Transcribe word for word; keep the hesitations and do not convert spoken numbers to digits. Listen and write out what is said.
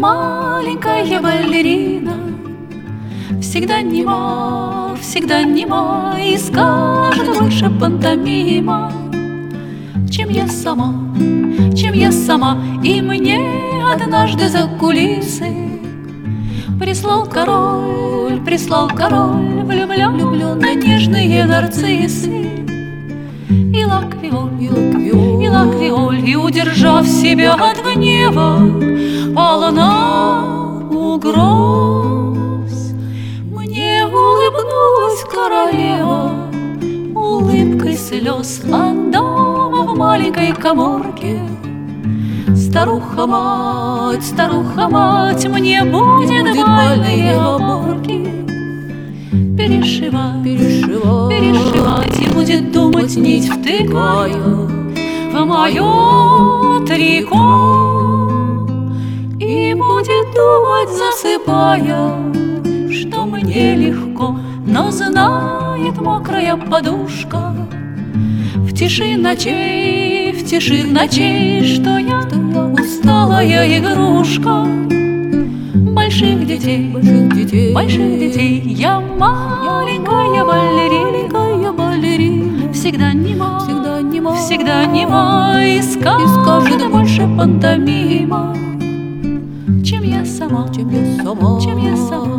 маленькая балерина, всегда нема, всегда нема, и скажет больше пантомима, чем я сама, чем я сама. И мне однажды за кулисы прислал король, прислал король влюбленные нежные нарциссы и лаквиоль, и лаквиоль, и лаквиоль, и, удержав себя от гнева, полна угроз, мне улыбнулась королева улыбкой слез. А дома в маленькой каморке старуха-мать, старуха-мать мне будет больные оборки перешивать, перешивать, перешивать, и будет думать, нить втыкая в мое трико, и будет думать, засыпая, что мне легко. Но знает мокрая подушка в тиши ночей, в тиши ночей, что я усталая игрушка больших детей, больших детей, больших детей. Я маленькая балерина, балерина, всегда нема, всегда нема, всегда нема, и скажет больше пантомима, чем я сама, чем я сама, чем я сама.